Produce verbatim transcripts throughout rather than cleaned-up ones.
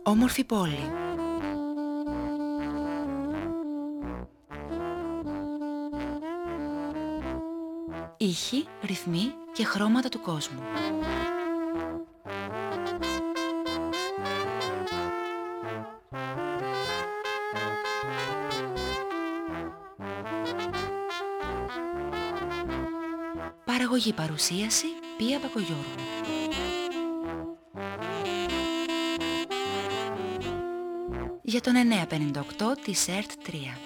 Όμορφη πόλη. Ήχοι, ρυθμοί και χρώματα του κόσμου. Παραγωγή, παρουσίαση, Πία Πακογιώργου. Για τον εννιακόσια πενήντα οκτώ της ΕΡΤ τρία.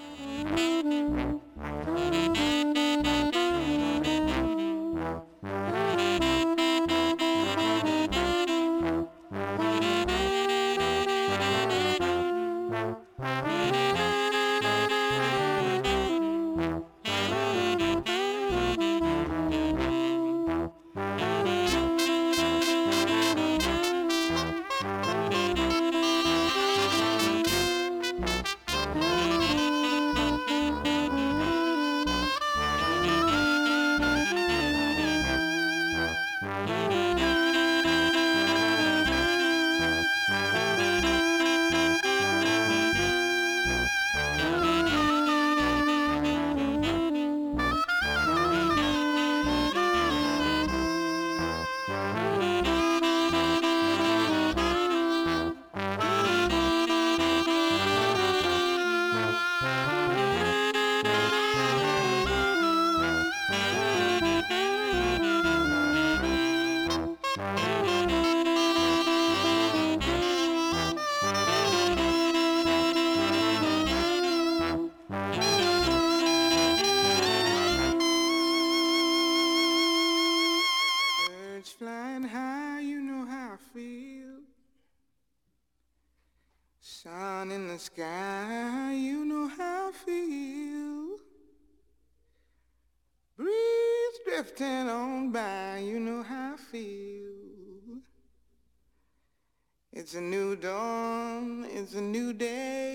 It's a new dawn, it's a new day.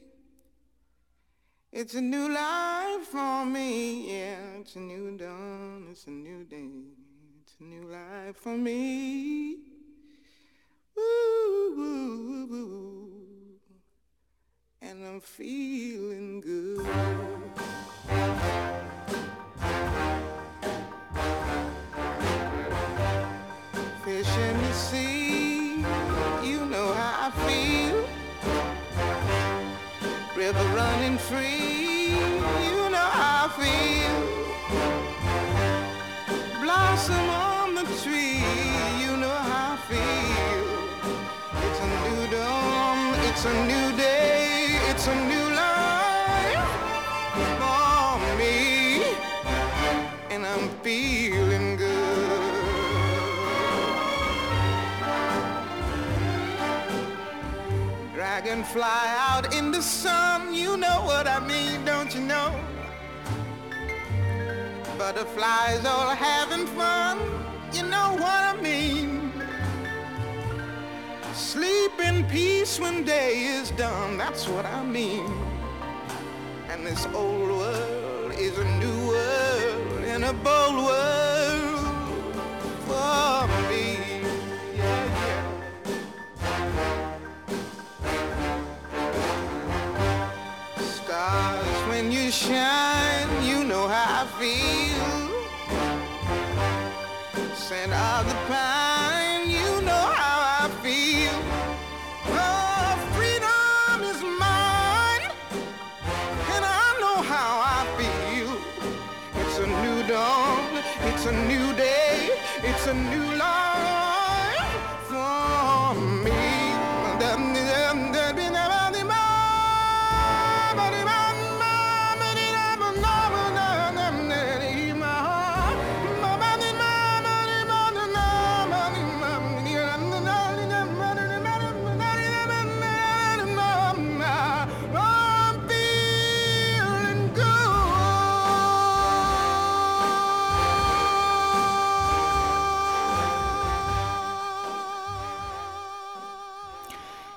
It's a new life for me, yeah. It's a new dawn, it's a new day. It's a new life for me. Ooh, ooh, ooh. And I'm feeling good. Fish in the sea, you know how I feel. River running free, you know how I feel. Blossom on the tree, you know how I feel. It's a new dawn, it's a new day, it's a new life for me. And I'm feeling good. Dragonfly out in the sun, you know what I mean, don't you know? Butterflies all having fun, you know what I mean? Sleep in peace when day is done, that's what I mean. And this old world is a new world and a bold world for me. Yeah, yeah. Stars, when you shine, you know how I feel. Scent of the pine, you know how I feel. Oh, freedom is mine, and I know how I feel. It's a new dawn, it's a new day, it's a new life for me.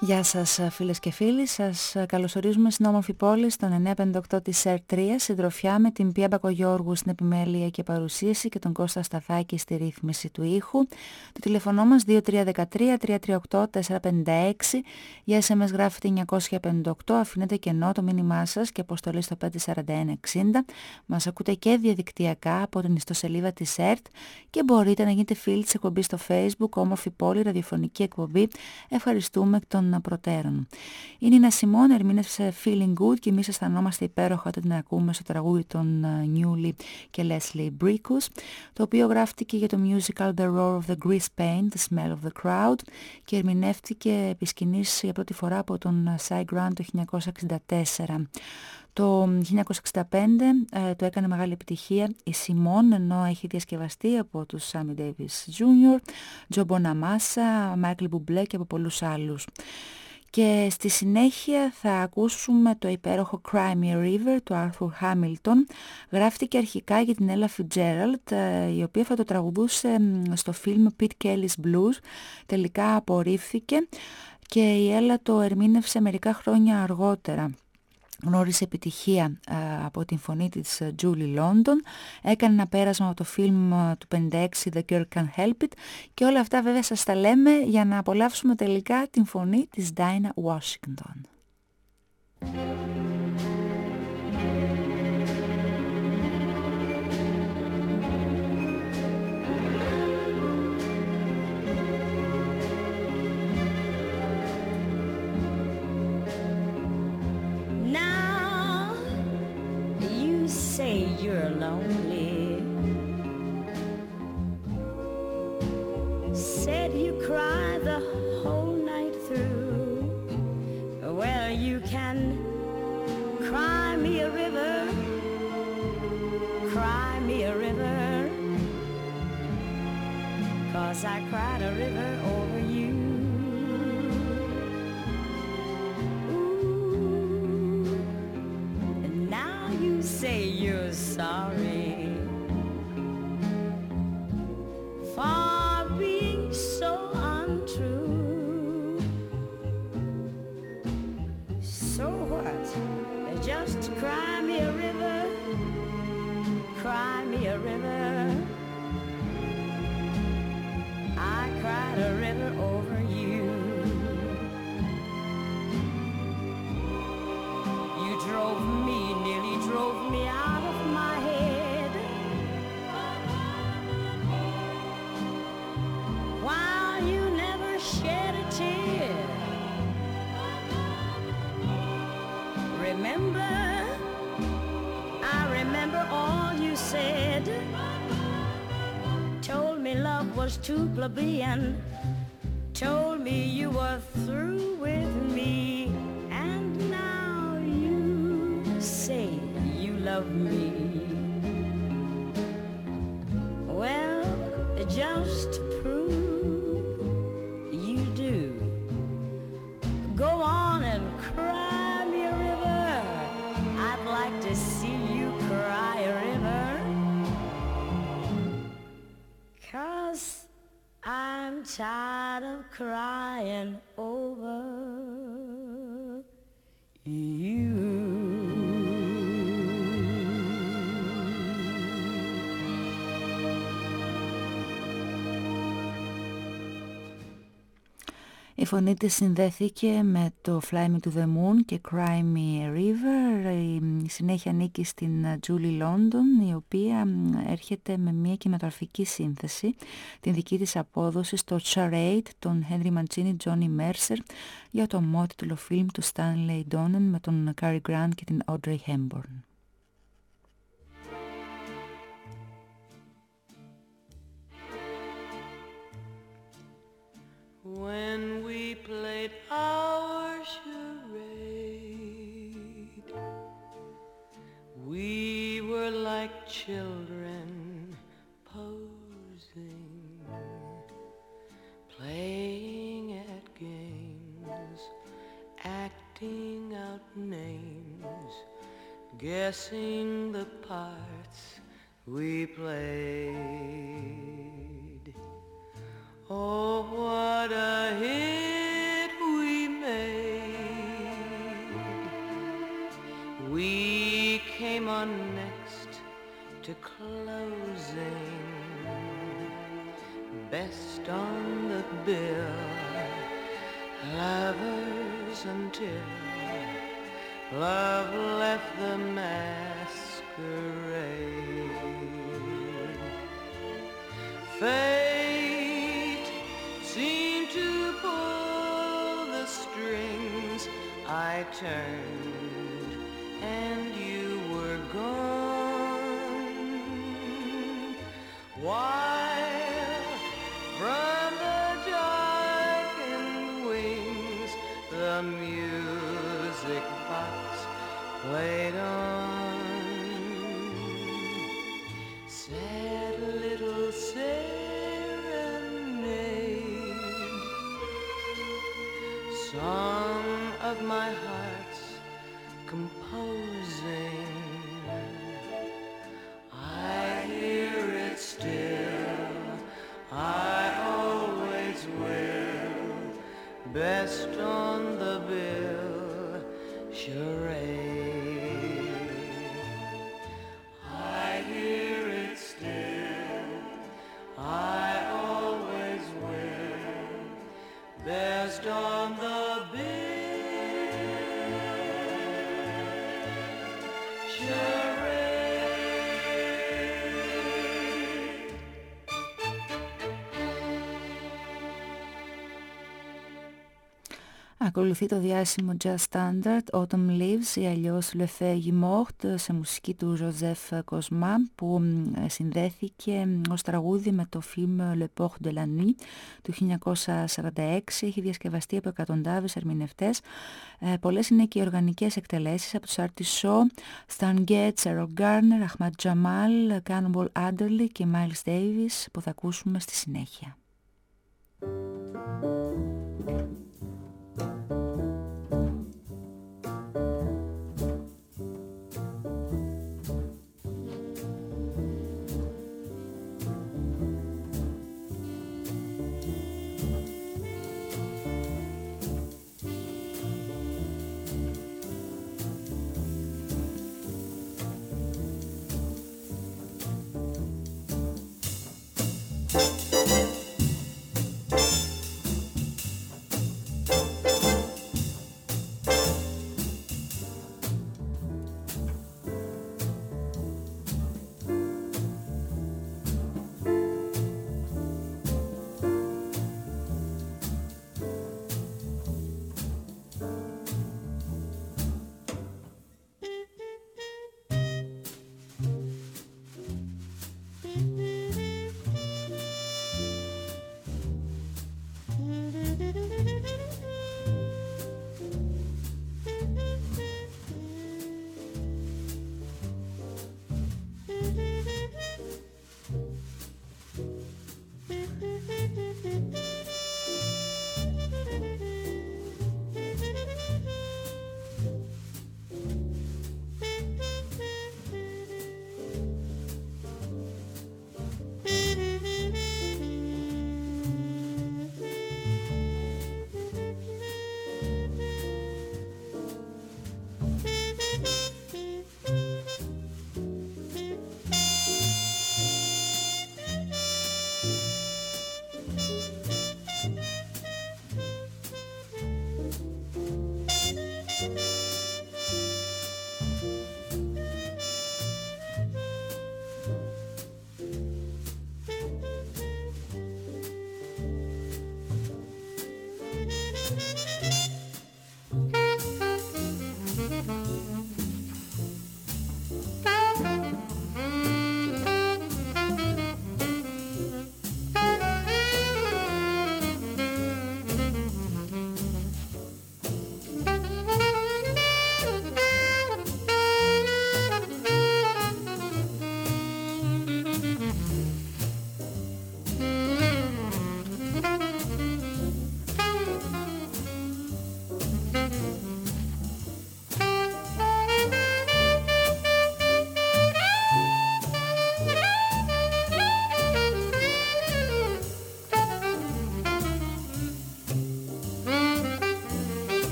Γεια σας φίλες και φίλοι, σας καλωσορίζουμε στην όμορφη πόλη στον εννιακόσια πενήντα οκτώ της ΕΡΤ τρία, συντροφιά με την Πία Μπακογιώργου στην επιμέλεια και παρουσίαση και τον Κώστα Σταθάκη στη ρύθμιση του ήχου. Το τηλεφωνό μας δύο τρία ένα τρία τρία τρία οκτώ τέσσερα πέντε έξι, για ες εμ ες γράφετε εννιακόσια πενήντα οκτώ, αφήνετε κενό το μήνυμά σας και αποστολή στο πέντε τέσσερα ένα εξήντα. Μας ακούτε και διαδικτυακά από την ιστοσελίδα της ΕΡΤ και μπορείτε να γίνετε φίλοι της εκπομπής στο Facebook, όμορφη πόλη, ραδιοφωνική εκπομπή. Ευχαριστούμε εκ των προτέρων. Είναι η Νίνα Σιμών, ερμήνευσε Feeling Good και εμείς αισθανόμαστε υπέροχα όταν την ακούμε στο τραγούδι των Newley και Leslie Bricus, το οποίο γράφτηκε για το musical The Roar of the Grease Paint, The Smell of the Crowd και ερμηνεύτηκε επί σκηνής για πρώτη φορά από τον Cy Grant το χίλια εννιακόσια εξήντα τέσσερα. Το χίλια εννιακόσια εξήντα πέντε ε, το έκανε μεγάλη επιτυχία η Σιμών, ενώ έχει διασκευαστεί από τους Sammy Davis τζούνιορ, Joe Bonamassa, Michael Bublé και από πολλούς άλλους. Και στη συνέχεια θα ακούσουμε το υπέροχο Cry Me a River του Arthur Hamilton. Γράφτηκε αρχικά για την Ella Fitzgerald, η οποία θα το τραγουδούσε στο φιλμ Pete Kelly's Blues. Τελικά απορρίφθηκε και η Ella το ερμήνευσε μερικά χρόνια αργότερα. Γνώρισε επιτυχία α, από την φωνή της Julie London, έκανε ένα πέρασμα από το φιλμ α, του πενήντα έξι The Girl Can't Help It και όλα αυτά βέβαια σας τα λέμε για να απολαύσουμε τελικά την φωνή της Dinah Washington. Say you're lonely, said you cry the whole night through. Well, you can cry me a river, cry me a river, 'cause I cried a river over you. Say you're sorry for being so untrue. So what? Just cry me a river, cry me a river. I cried a river over you. You drove me, nearly drove me out of my head, while you never shed a tear. Remember, I remember all you said. Told me love was too plebeian, told me you were through with me, and now you say you love me. Well, just to prove you do, go on and cry me a river. I'd like to see you cry a river, 'cause I'm tired of crying over you. Η φωνή της συνδέθηκε με το Fly Me to the Moon και Cry Me a River. Η συνέχεια ανήκει στην Julie London, η οποία έρχεται με μια κινηματογραφική σύνθεση, την δική της απόδοση στο Charade των Henry Mancini, Johnny Mercer, για το ομότιτλο φιλμ του Stanley Donen με τον Cary Grant και την Audrey Hepburn. When we played our charade, we were like children posing, playing at games, acting out names, guessing the parts we played. Oh, what a hit we made. best on the bill, lovers until love left the masquerade. Fate seemed to pull the strings. I turned and you were gone, while from the darkened wings the music box played on. Sad little serenade, song of my heart's composing. I hear it still, I always will, best on the bill, charade. I hear it still, I always will, best on the bill, charade. Ακολουθεί το διάσημο jazz standard Autumn Leaves ή αλλιώς Le Feuille Morte σε μουσική του Joseph Cosma, που συνδέθηκε ως τραγούδι με το φιλμ Le Port de la Nuit του χίλια εννιακόσια σαράντα έξι. Έχει διασκευαστεί από εκατοντάδες ερμηνευτές. Ε, πολλές είναι και οι οργανικές εκτελέσεις από τους Artie Shaw, Stan Getz, Errol Garner, Ahmad Jamal, Cannonball Adderley και Miles Davis, που θα ακούσουμε στη συνέχεια.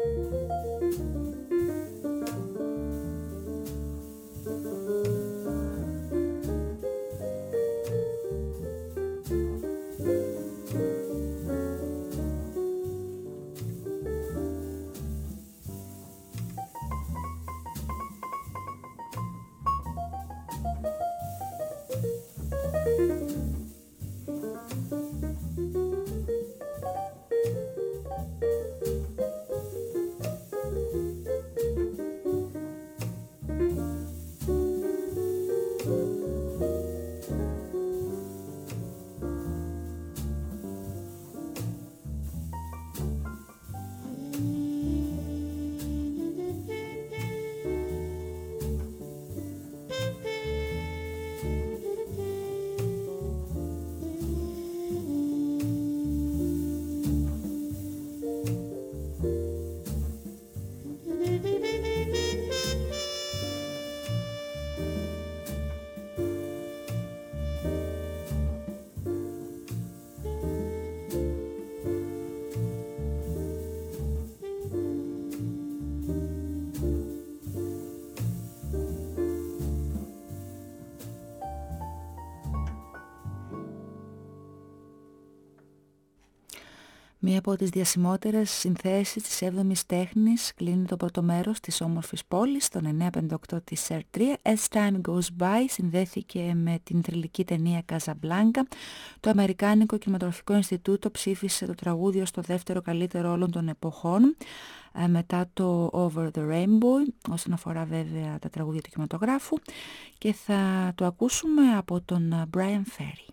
Μία από τις διασημότερες συνθέσεις της έβδομης τέχνης κλείνει το πρώτο μέρος της όμορφης πόλης, τον εννιακόσια πενήντα οκτώ της Σερ τρία. As Time Goes By συνδέθηκε με την θρυλική ταινία Casablanca. Το Αμερικάνικο Κινηματογραφικό Ινστιτούτο ψήφισε το τραγούδι ως το δεύτερο καλύτερο όλων των εποχών, μετά το Over the Rainbow, όσον αφορά βέβαια τα τραγούδια του κινηματογράφου, και θα το ακούσουμε από τον Brian Ferry.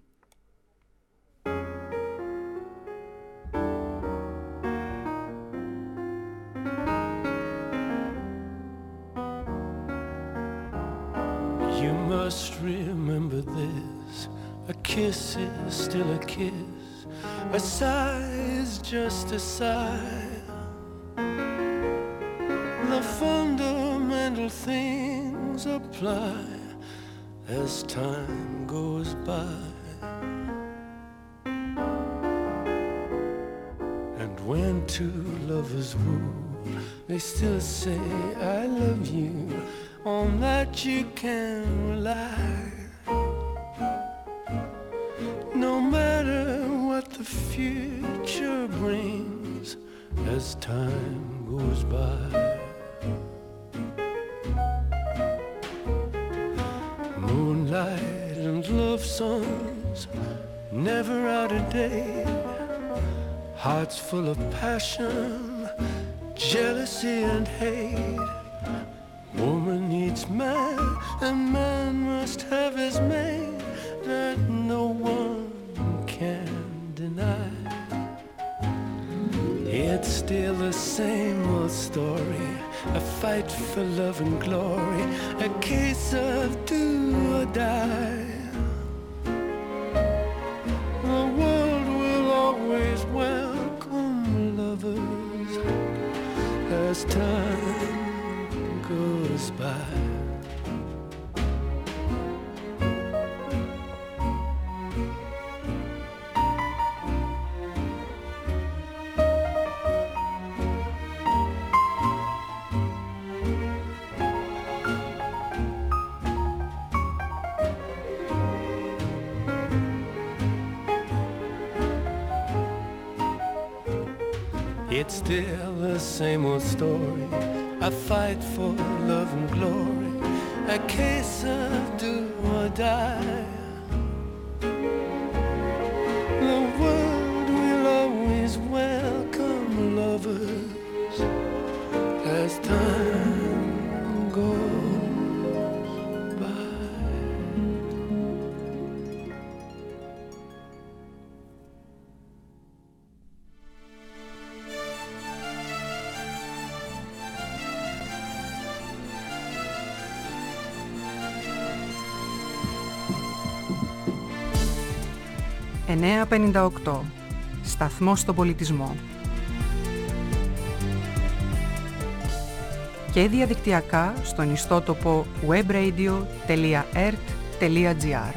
You must remember this, a kiss is still a kiss, a sigh is just a sigh. The fundamental things apply as time goes by. And when two lovers woo, they still say I love you, on that you can rely. No matter what the future brings as time goes by. Moonlight and love songs, never out of date. Hearts full of passion, jealousy and hate. Woman needs man, and man must have his mate, that no one can deny. It's still the same old story, a fight for love and glory, a case of do or die. The world will always welcome lovers as time goes by. It's still the same old story, a fight for love and glory, a case of do or die. The world will always welcome lovers as time goes by. εννιακόσια πενήντα οκτώ. Σταθμός στον πολιτισμό. Και διαδικτυακά στον ιστότοπο webradio τελεία e r t τελεία g r.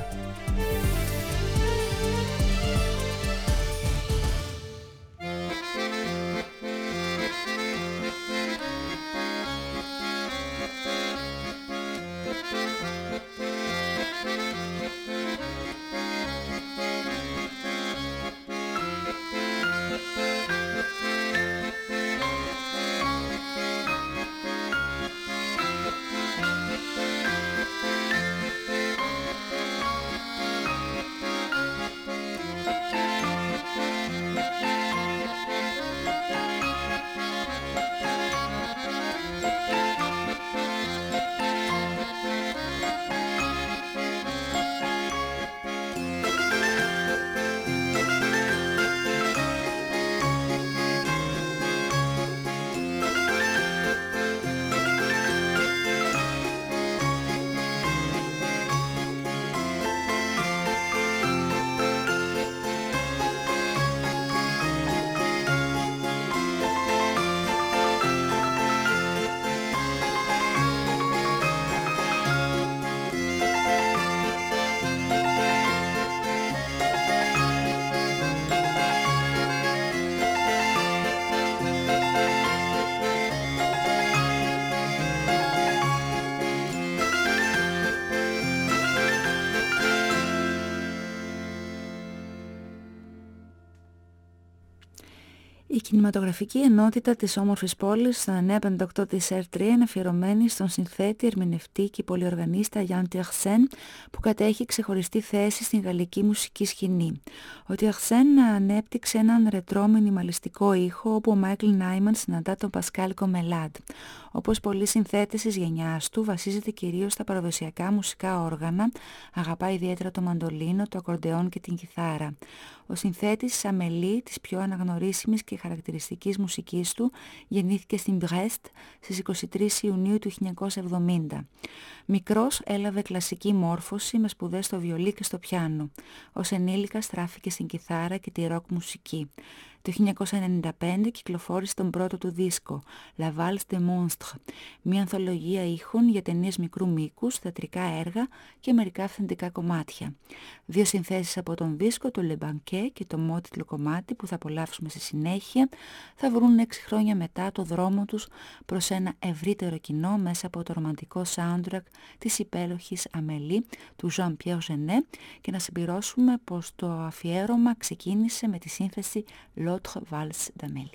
Η κινηματογραφική ενότητα της όμορφης πόλης στο εννιακόσια πενήντα οκτώ της Ερ τρία είναι αφιερωμένη στον συνθέτη, ερμηνευτή και πολυοργανίστα Γιάν Τιερσέν, που κατέχει ξεχωριστή θέση στην γαλλική μουσική σκηνή. Ο Τιερσέν ανέπτυξε έναν ρετρό μινιμαλιστικό ήχο, όπου ο Μάικλ Νάιμαν συναντά τον Πασκάλ Κομελάντ. Όπως πολλοί συνθέτες της γενιάς του, βασίζεται κυρίως στα παραδοσιακά μουσικά όργανα, αγαπά ιδιαίτερα το μαντολίνο, το ακορντεόν και την κιθάρα. Ο συνθέτης Αμελή, της πιο αναγνωρίσιμης και χαρακτηριστικής μουσικής του, γεννήθηκε στην Μπρέστ στις είκοσι τρεις Ιουνίου του χίλια εννιακόσια εβδομήντα. Μικρός έλαβε κλασική μόρφωση με σπουδές στο βιολί και στο πιάνο. Ως ενήλικας στράφηκε στην κιθάρα και τη ροκ μουσική. Το χίλια εννιακόσια ενενήντα πέντε κυκλοφόρησε τον πρώτο του δίσκο, La Valse des Monstres, μια ανθολογία ήχων για ταινίες μικρού μήκους, θεατρικά έργα και μερικά αυθεντικά κομμάτια. Δύο συνθέσεις από τον δίσκο, το Le Banquet και το μότιτλο κομμάτι που θα απολαύσουμε στη συνέχεια, θα βρουν έξι χρόνια μετά το δρόμο τους προς ένα ευρύτερο κοινό μέσα από το ρομαντικό soundtrack της υπέροχης Αμελή του Jean-Pierre Jeunet, και να συμπληρώσουμε πως το αφιέρωμα ξεκίνησε με τη σύνθεση L'autre valse d'Amélie.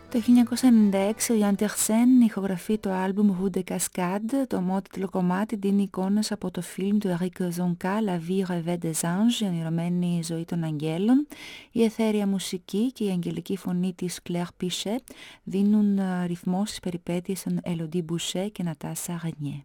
Το χίλια εννιακόσια ενενήντα έξι ο Ιαν Τιερσέν ηχογραφεί το άλμπουμ Rue de Cascade. Το ομότιτλο κομμάτι δίνει εικόνες από το φιλμ του Eric Zonka, La vie rêvée des anges, η ονειρωμένη ζωή των αγγέλων. Η αιθέρια μουσική και η αγγελική φωνή της Claire Pichet δίνουν ρυθμό στις περιπέτειες των Elodie Boucher και Natasha Régnier.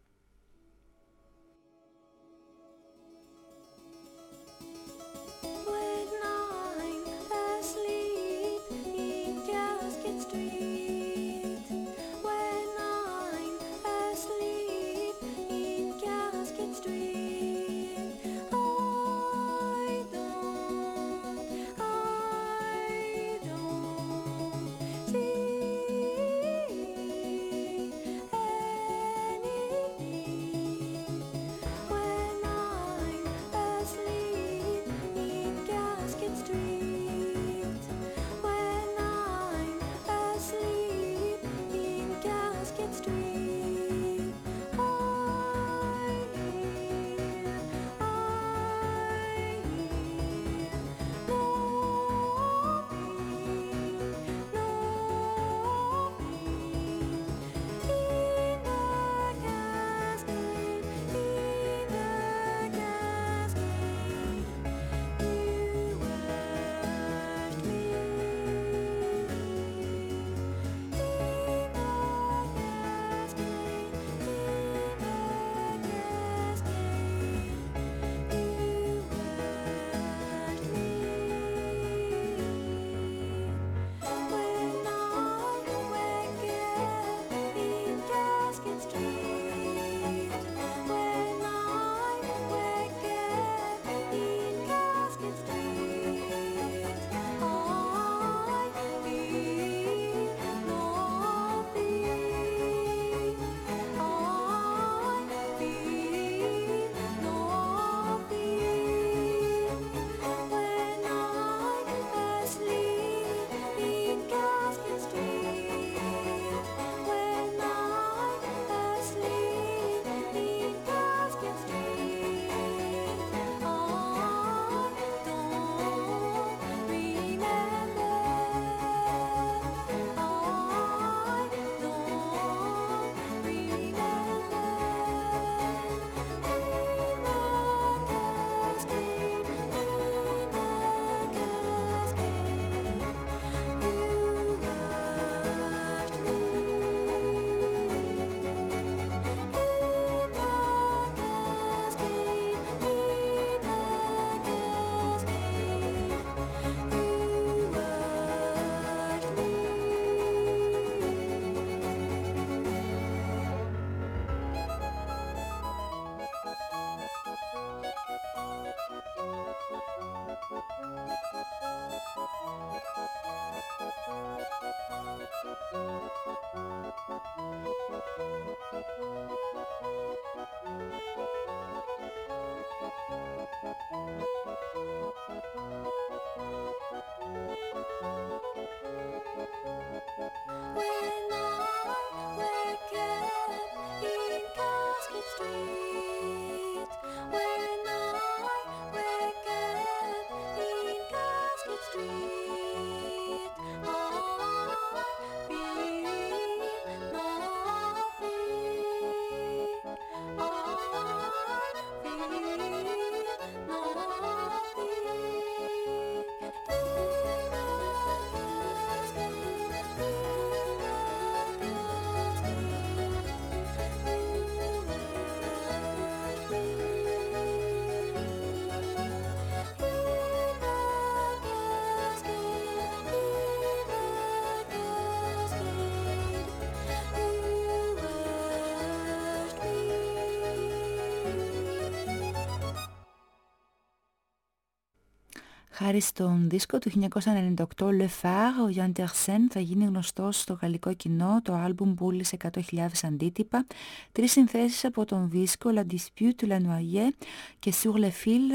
Χάρη στον δίσκο του χίλια εννιακόσια ενενήντα οκτώ Le Phare, ο Ιαν Τιερσέν θα γίνει γνωστός στο γαλλικό κοινό. Το άλμπουμ πούλησε εκατό χιλιάδες αντίτυπα. Τρεις συνθέσεις από τον δίσκο La Dispute, La Noyée και Sur le Fil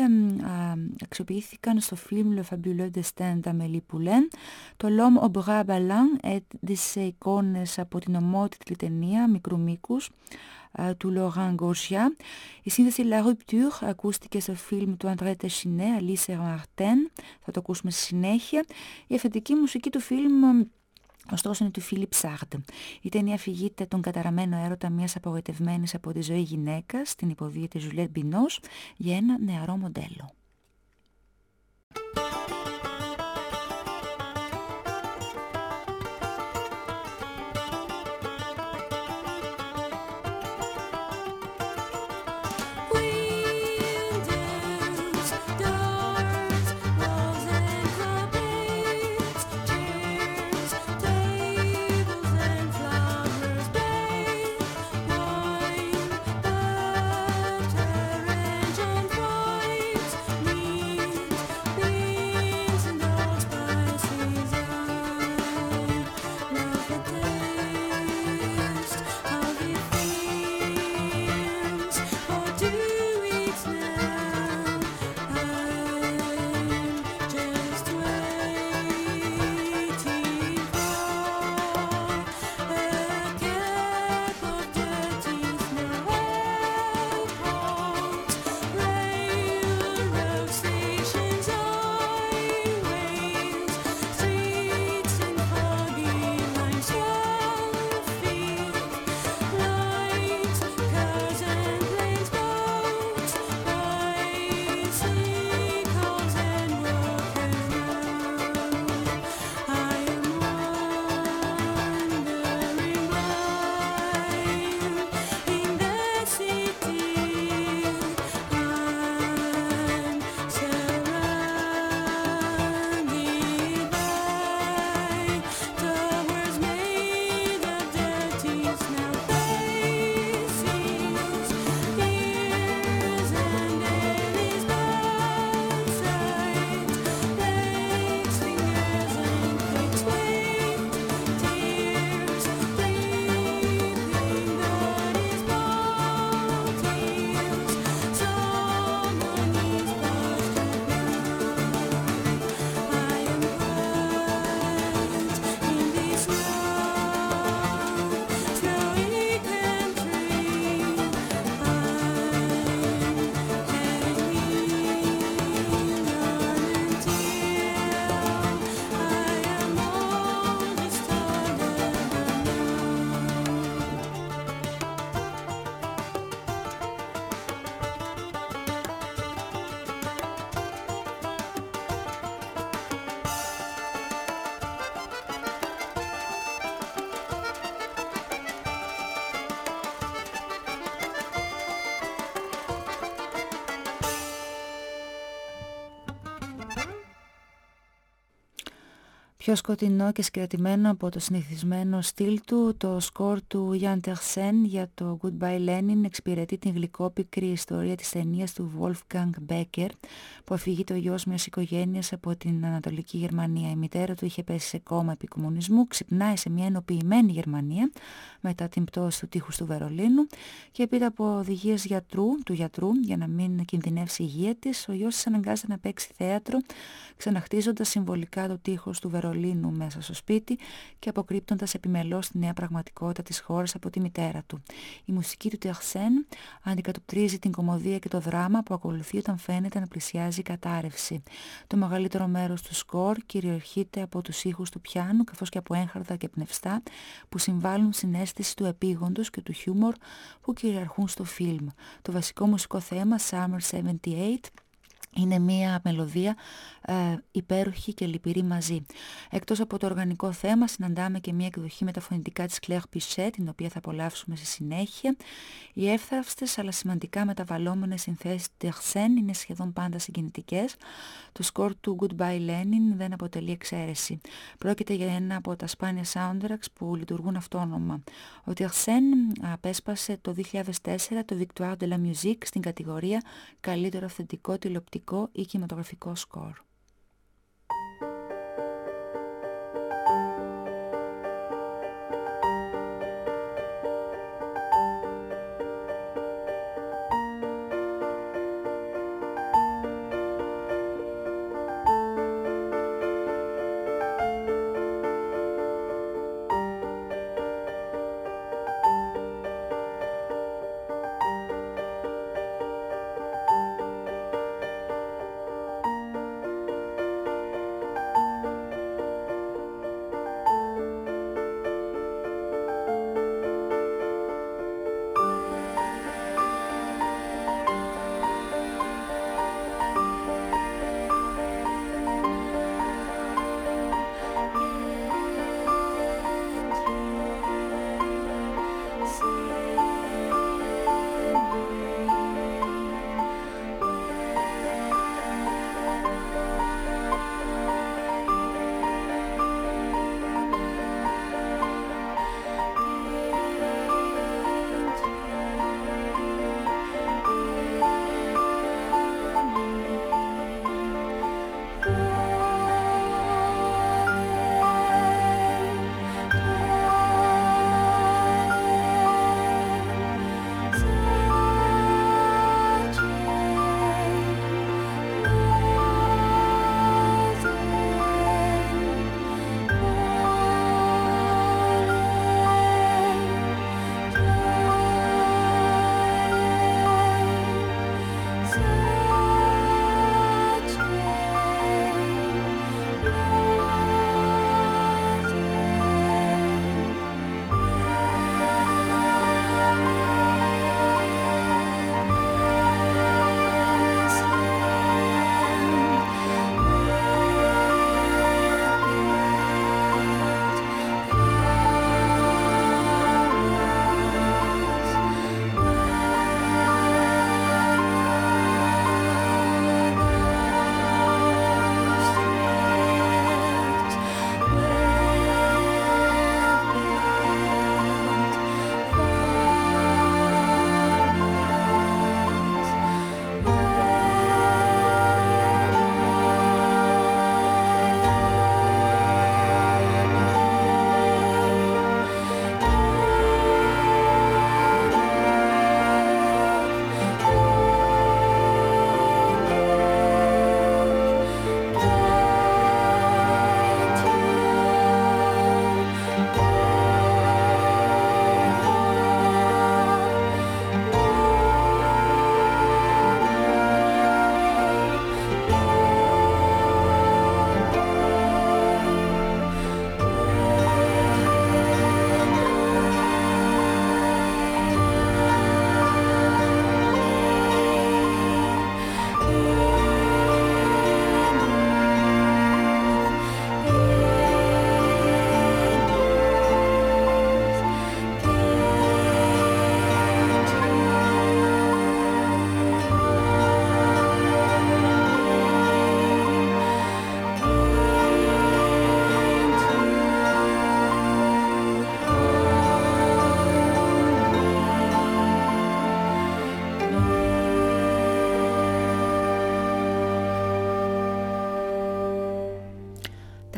αξιοποιήθηκαν στο φιλμ Le Fabuleux Destin d'Amélie Poulain. Το L'Homme au Bras Ballants έδισε εικόνες από την ομότιτλη ταινία μικρού μήκους του Laurent Gauchat. Η σύνθεση La Rupture ακούστηκε στο φιλμ του André Téchiné, Alice et Martin, θα το ακούσουμε στη συνέχεια. Η αυθεντική μουσική του φιλμ ωστόσο είναι του Φίλιπ Σάρντ. Η ταινία αφηγείται τον καταραμένο έρωτα μιας απογοητευμένης από τη ζωή γυναίκας, την υποδίαιτη Ζουλέτ Μπινός, για ένα νεαρό μοντέλο. Πιο σκοτεινό και συγκρατημένο από το συνηθισμένο στυλ του, το σκορ του Γιάν Τερσέν για το Goodbye Lenin εξυπηρετεί την γλυκόπικρη ιστορία της ταινίας του Wolfgang Becker, που αφηγείται ο γιος μιας οικογένειας από την Ανατολική Γερμανία. Η μητέρα του είχε πέσει σε κόμμα επί κομμουνισμού, ξυπνάει σε μια ενοποιημένη Γερμανία μετά την πτώση του τείχους του Βερολίνου και επί από οδηγίες γιατρού, του γιατρού για να μην κινδυνεύσει η υγεία της, ο γιος της αναγκάζεται να παίξει θέατρο, ξαναχτίζοντας συμβολικά το τείχος του Βερολίνου μέσα στο σπίτι και αποκρύπτοντας επιμελώς τη νέα πραγματικότητα της χώρας από τη μητέρα του. Η μουσική του Τερσέν αντικατοπτρίζει την κωμωδία και το δράμα που ακολουθεί όταν φαίνεται να πλησιάζει η κατάρρευση. Το μεγαλύτερο μέρος του σκορ κυριαρχείται από τους ήχους του πιάνου καθώς και από έγχαρδα και πνευστά που συμβάλλουν στην αίσθηση του επίγοντος και του χιούμορ που κυριαρχούν στο φιλμ. Το βασικό μουσικό θέμα, Summer εβδομήντα οκτώ, είναι μία μελωδία ε, υπέροχη και λυπηρή μαζί. Εκτός από το οργανικό θέμα, συναντάμε και μία εκδοχή με τα φωνητικά της Claire Pichet, την οποία θα απολαύσουμε στη συνέχεια. Οι εύθραυστες αλλά σημαντικά μεταβαλλόμενες συνθέσεις του Τερσέν είναι σχεδόν πάντα συγκινητικές. Το σκορ του Goodbye Lenin δεν αποτελεί εξαίρεση. Πρόκειται για ένα από τα σπάνια soundtracks που λειτουργούν αυτόνομα. Ο Τερσέν απέσπασε το δύο χιλιάδες τέσσερα το Victoire de la Musique στην κατηγορία καλύτερο αυθεντικό τηλεοπτικό ή κινηματογραφικό σκορ.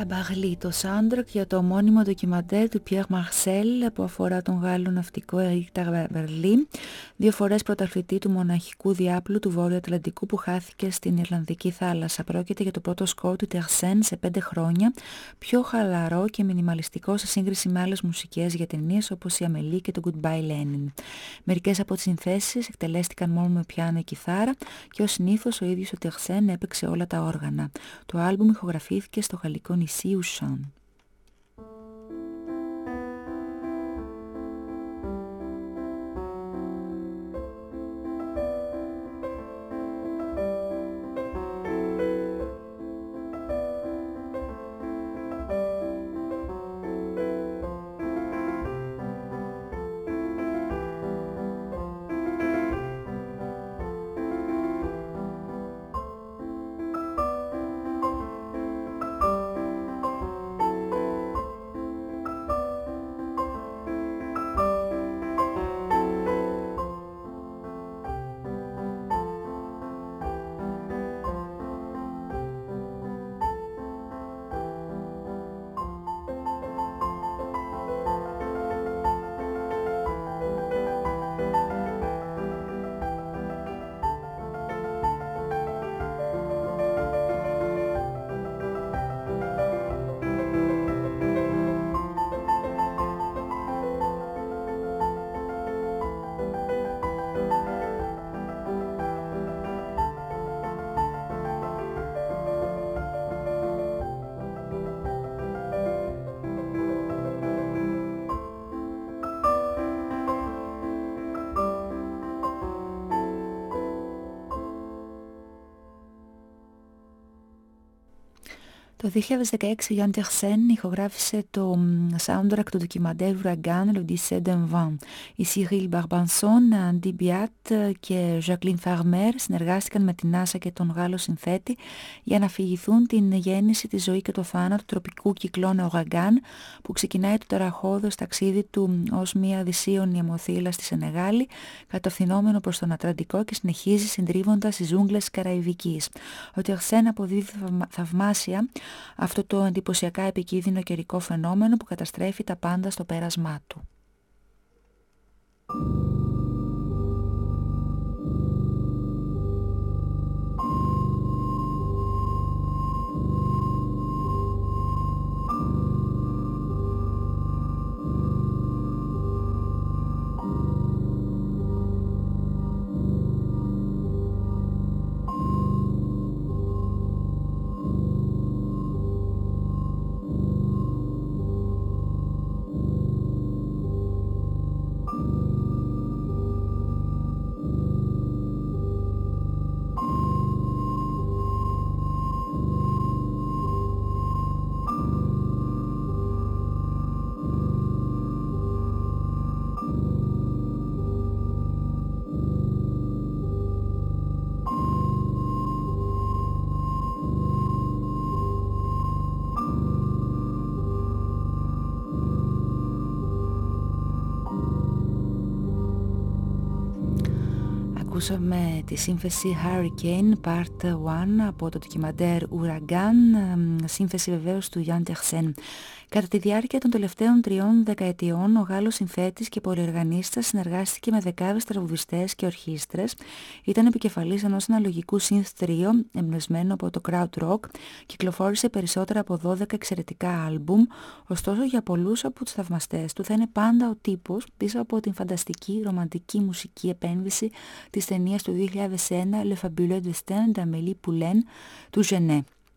Ταμπαγλί, το soundtrack για το ομώνυμο ντοκιμαντέρ του Pierre Marcel που αφορά τον Γάλλο ναυτικό Eric Tabarly, δύο φορές πρωταθλητή του μοναχικού διάπλου του Βόρειου Ατλαντικού που χάθηκε στην Ιρλανδική θάλασσα. Πρόκειται για το πρώτο σκορ του Tersen σε πέντε χρόνια, πιο χαλαρό και μινιμαλιστικό σε σύγκριση με άλλες μουσικές για ταινίες όπως η Αμελή και το Goodbye Lenin. Μερικές από τις συνθέσεις εκτελέστηκαν μόνο με πιάνο και κιθάρα και ως συνήθως ο ίδιος ο Tersen έπαιξε όλα τα όργανα. Το άλμπουμ ηχογραφήθηκε στο γαλλικό νησί Ουσάν. Το δύο χιλιάδες δεκαέξι Jan Tersen ηχογράφησε το soundtrack του ντοκιμαντέρ Ouragan, l'Odyssée d'un vent. Οι Cyril Barbanson, Andy Biat και Jacqueline Farmer συνεργάστηκαν με την NASA και τον Γάλλο συνθέτη για να αφηγηθούν την γέννηση, τη ζωή και το θάνατο του τροπικού κυκλώνα Ouragan που ξεκινάει το τεραχώδες ταξίδι του ως μια δυσίωνη αιμοθύλα στη Σενεγάλη, κατευθυνόμενο προς τον Ατλαντικό και συνεχίζει συντρίβοντας τις ζούγκλες της Καραϊβικής. Ο Tersen αποδίδει θαυμάσια αυτό το εντυπωσιακά επικίνδυνο καιρικό φαινόμενο που καταστρέφει τα πάντα στο πέρασμά του. Ακούσαμε τη σύμφεση Hurricane Part ένα από το ντοκιμαντέρ Ouragan, σύμφεση βεβαίως του Jan Tersen. Κατά τη διάρκεια των τελευταίων τριών δεκαετιών, ο Γάλλος συνθέτης και πολυεργανίστας συνεργάστηκε με δεκάδες τραγουδιστές και ορχήστρες. Ήταν επικεφαλής ενός αναλογικού synth trio εμπνευσμένου από το crowd rock. Κυκλοφόρησε περισσότερα από δώδεκα εξαιρετικά άλμπουμ. Ωστόσο, για πολλούς από τους θαυμαστές του θα είναι πάντα ο τύπος πίσω από την φανταστική ρομαντική μουσική επένδυση της ταινίας του δύο χιλιάδες ένα Le Fabuleux Destin d'Amélie Poulain του Genet.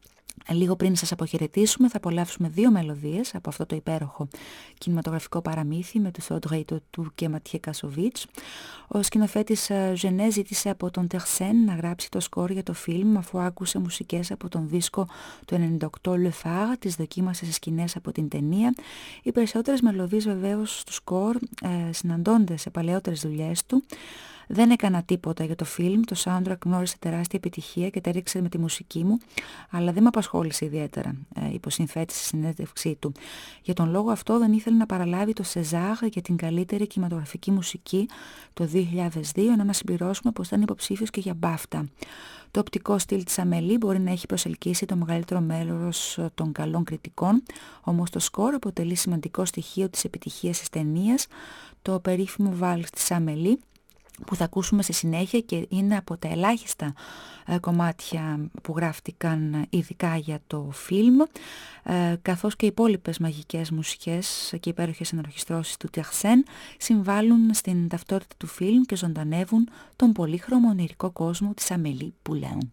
Λίγο πριν σας αποχαιρετήσουμε θα απολαύσουμε δύο μελωδίες από αυτό το υπέροχο κινηματογραφικό παραμύθι με τους Audrey Tautou και Mathieu Kassovitz. Ο σκηνοθέτης Genet ζήτησε από τον Tersen να γράψει το σκορ για το φιλμ αφού άκουσε μουσικές από τον δίσκο του ενενήντα οκτώ Le Phare, τις δοκίμασε σε σκηνές από την ταινία. Οι περισσότερες μελωδίες βεβαίως του σκορ ε, συναντώνται σε παλαιότερες δουλειές του. Δεν έκανα τίποτα για το φιλμ, το soundtrack γνώρισε τεράστια επιτυχία και τα έριξε με τη μουσική μου, αλλά δεν με απασχόλησε ιδιαίτερα, ε, υποσυνθέτησε στη συνέντευξή του. Για τον λόγο αυτό δεν ήθελε να παραλάβει το Σεζάρ για την καλύτερη κινηματογραφική μουσική το δύο χιλιάδες δύο, ενώ να συμπληρώσουμε πως ήταν υποψήφιος και για μπάφτα. Το οπτικό στυλ της Αμελή μπορεί να έχει προσελκύσει το μεγαλύτερο μέρος των καλών κριτικών, όμως το σκορ αποτελεί σημαντικό στοιχείο της επιτυχίας της ταινίας. Το περίφημο βάλς της Αμελή που θα ακούσουμε στη συνέχεια και είναι από τα ελάχιστα ε, κομμάτια που γράφτηκαν ειδικά για το φιλμ, ε, καθώς και οι υπόλοιπες μαγικές μουσικές και υπέροχες ενορχιστρώσεις του Τιαρσέν συμβάλλουν στην ταυτότητα του φιλμ και ζωντανεύουν τον πολύχρωμο ονειρικό κόσμο της Αμελή Πουλέν.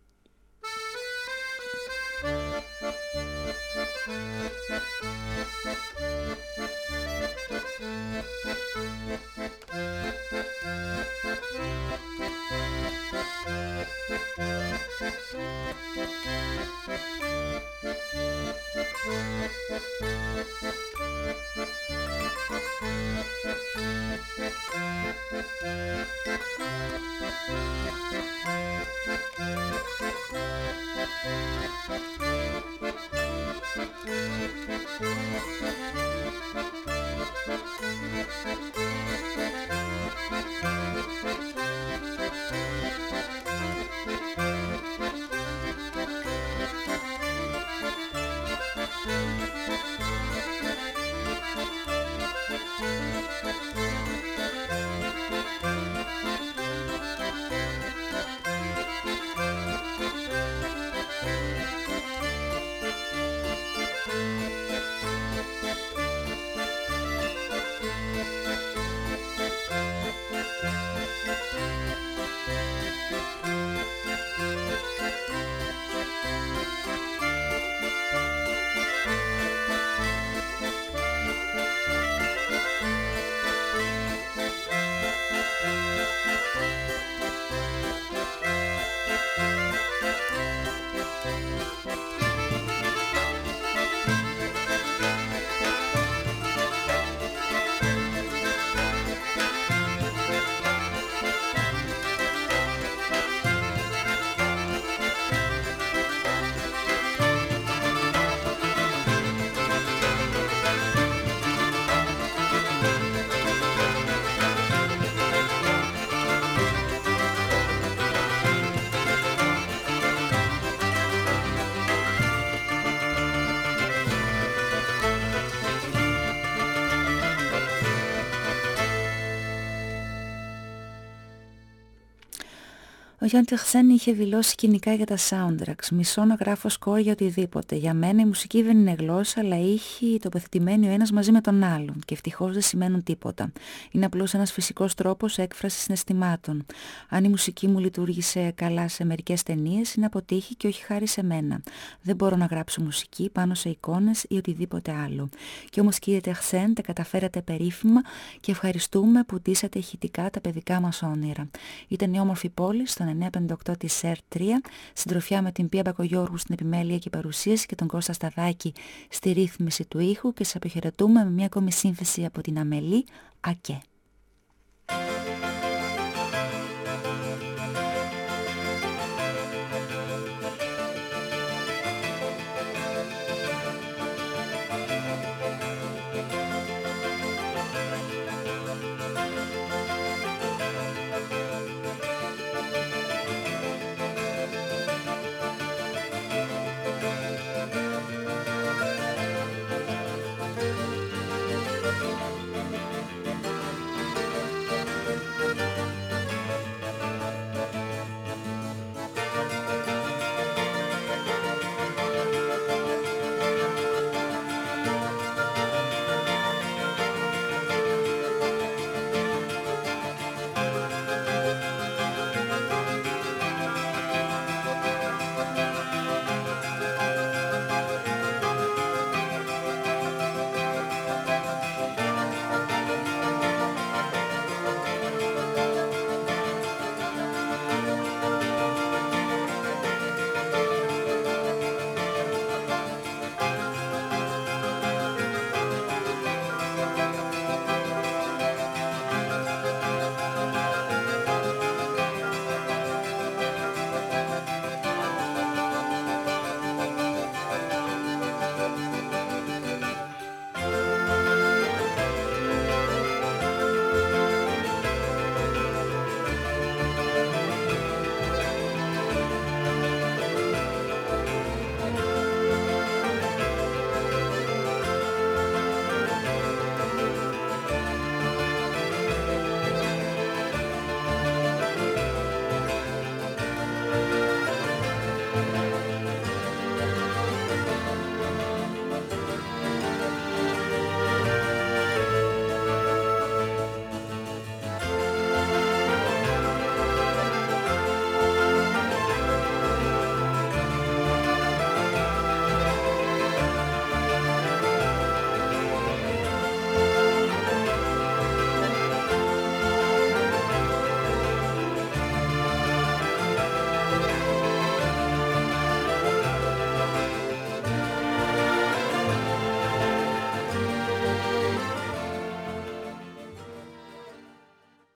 Ο Γιάνν Τιαρσέν είχε δηλώσει σκηνικά για τα soundtracks. Μισώ να γράφω σκορ για οτιδήποτε. Για μένα η μουσική δεν είναι γλώσσα, αλλά ήχοι τοποθετημένοι ο ένας μαζί με τον άλλον. Και ευτυχώς δεν σημαίνουν τίποτα. Είναι απλώς ένας φυσικός τρόπος έκφρασης συναισθημάτων. Αν η μουσική μου λειτουργήσε καλά σε μερικές ταινίες, είναι από τύχη και όχι χάρη σε μένα. Δεν μπορώ να γράψω μουσική πάνω σε εικόνες ή οτιδήποτε άλλο. Και όμως, κύριε Τιαρσέν, τα καταφέρατε περίφημα και ευχαριστούμε που τήσατε ηχητικά τα παιδικά μας όνειρα. Ήταν η όμορφη πόλη στον εννιακόσια πενήντα οκτώ της ΕΡΤ τρία, συντροφιά με την Πία Μπακογιώργου στην επιμέλεια και παρουσίαση και τον Κώστα Σταδάκη στη ρύθμιση του ήχου, και σας αποχαιρετούμε με μια ακόμη σύνθεση από την Αμελή Ακέ.